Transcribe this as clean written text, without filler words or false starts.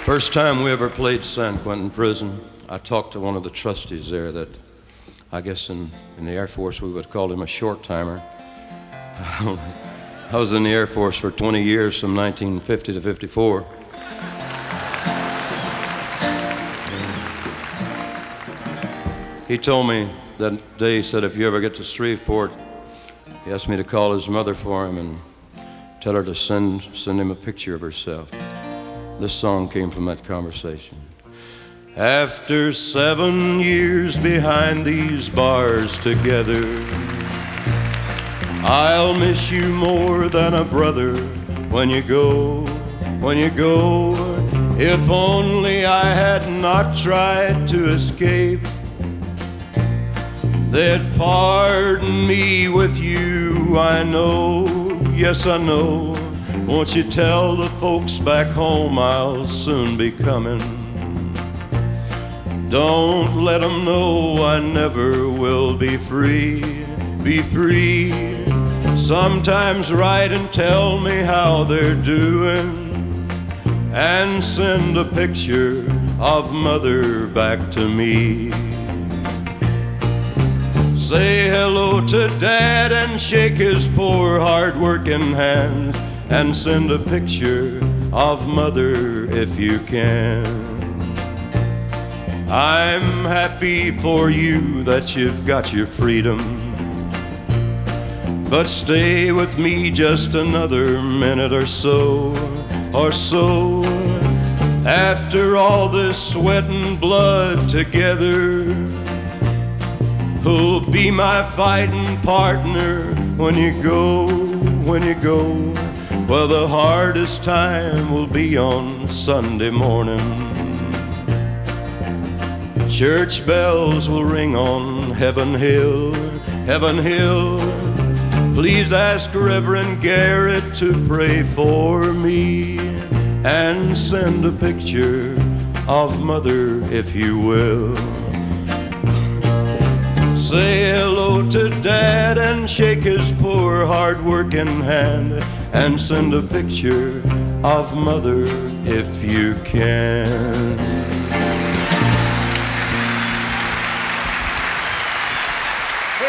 First time we ever played San Quentin Prison, I talked to one of the trustees there that I guess in the Air Force we would call him a short-timer. I was in the Air Force for 20 years from 1950 to 54. He told me that day, he said, if you ever get to Shreveport, he asked me to call his mother for him and tell her to send him a picture of herself. This song came from that conversation. After 7 years behind these bars together, I'll miss you more than a brother when you go, when you go. If only I had not tried to escape, they'd pardon me with you, I know, yes I know. Won't you tell the folks back home I'll soon be coming? Don't let them know I never will be free, be free. Sometimes write and tell me how they're doing, and send a picture of mother back to me. Say hello to Dad and shake his poor hard-working hand, and send a picture of mother if you can. I'm happy for you that you've got your freedom, but stay with me just another minute or so, or so. After all this sweat and blood together, who'll be my fighting partner when you go, when you go? Well, the hardest time will be on Sunday morning. Church bells will ring on Heaven Hill, Heaven Hill. Please ask Reverend Garrett to pray for me, and send a picture of mother if you will. Say hello to Dad and shake his poor hard-working hand, and send a picture of mother if you can.